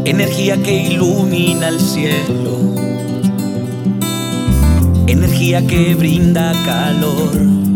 Energía que ilumina el cielo, energía que brinda calor.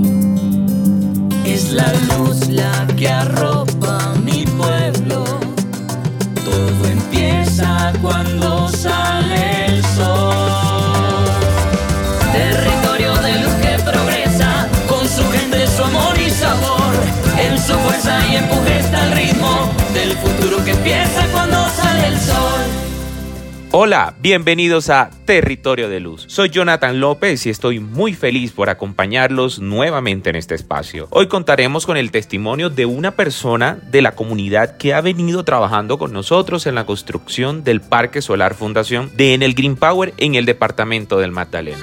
Es la luz la que arropa mi pueblo. Todo empieza cuando sale el sol. Territorio de luz que progresa, con su gente, su amor y sabor. En su fuerza y empuje está el ritmo del futuro que empieza cuando sale el sol. Hola, bienvenidos a Territorio de Luz. Soy Jonathan López y estoy muy feliz por acompañarlos nuevamente en este espacio. Hoy contaremos con el testimonio de una persona de la comunidad que ha venido trabajando con nosotros en la construcción del Parque Solar Fundación de Enel Green Power en el departamento del Magdalena.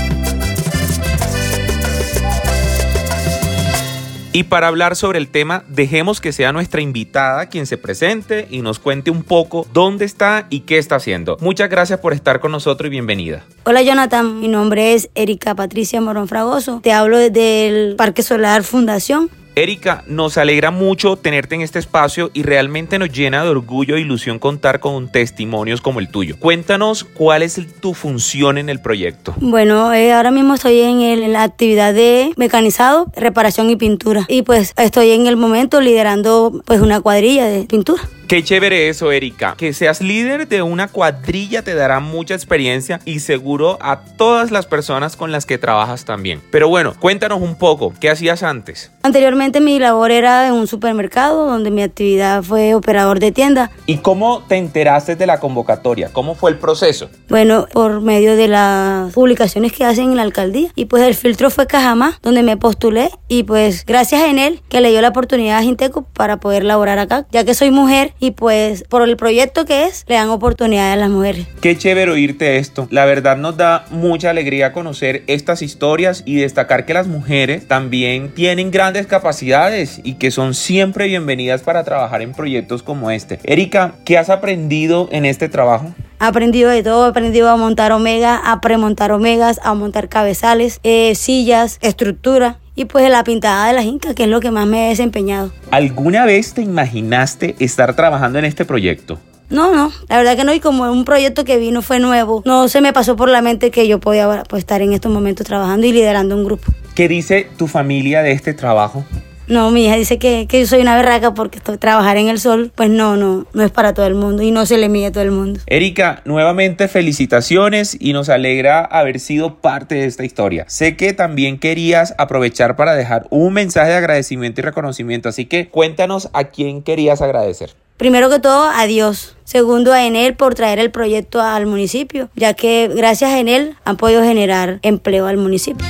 Y para hablar sobre el tema, dejemos que sea nuestra invitada quien se presente y nos cuente un poco dónde está y qué está haciendo. Muchas gracias por estar con nosotros y bienvenida. Hola Jonathan, mi nombre es Erika Patricia Morón Fragoso. Te hablo desde el Parque Solar Fundación. Erika, nos alegra mucho tenerte en este espacio y realmente nos llena de orgullo e ilusión contar con testimonios como el tuyo. Cuéntanos cuál es tu función en el proyecto. Bueno, ahora mismo estoy en la actividad de mecanizado, reparación y pintura. Y pues estoy en el momento liderando pues una cuadrilla de pintura. Qué chévere eso, Erika. Que seas líder de una cuadrilla te dará mucha experiencia y seguro a todas las personas con las que trabajas también. Pero bueno, cuéntanos un poco, ¿qué hacías antes? Anteriormente mi labor era en un supermercado donde mi actividad fue operador de tienda. ¿Y cómo te enteraste de la convocatoria? ¿Cómo fue el proceso? Bueno, por medio de las publicaciones que hacen en la alcaldía. Y pues el filtro fue Cajamá, donde me postulé. Y pues gracias a Enel que le dio la oportunidad a Jinteco para poder laborar acá, ya que soy mujer. Y pues por el proyecto que es, le dan oportunidad a las mujeres. Qué chévere oírte esto. La verdad nos da mucha alegría conocer estas historias y destacar que las mujeres también tienen grandes capacidades y que son siempre bienvenidas para trabajar en proyectos como este. Erika, ¿qué has aprendido en este trabajo? He aprendido de todo, he aprendido a montar omega, a premontar omegas, a montar cabezales, sillas, estructura. Y pues la pintada de las incas, que es lo que más me he desempeñado. ¿Alguna vez te imaginaste estar trabajando en este proyecto? No, la verdad que no, y como un proyecto que vino fue nuevo, no se me pasó por la mente que yo podía pues, estar en estos momentos trabajando y liderando un grupo. ¿Qué dice tu familia de este trabajo? No, mi hija dice que yo soy una berraca porque trabajar en el sol, pues no es para todo el mundo y no se le mide a todo el mundo. Erika, nuevamente felicitaciones y nos alegra haber sido parte de esta historia. Sé que también querías aprovechar para dejar un mensaje de agradecimiento y reconocimiento, así que cuéntanos a quién querías agradecer. Primero que todo, a Dios. Segundo, a Enel por traer el proyecto al municipio, ya que gracias a Enel han podido generar empleo al municipio.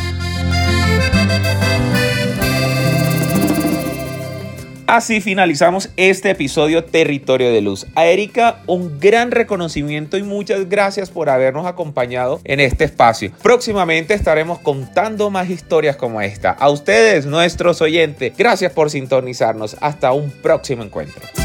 Así finalizamos este episodio Territorio de Luz. A Erika, un gran reconocimiento y muchas gracias por habernos acompañado en este espacio. Próximamente estaremos contando más historias como esta. A ustedes, nuestros oyentes, gracias por sintonizarnos. Hasta un próximo encuentro.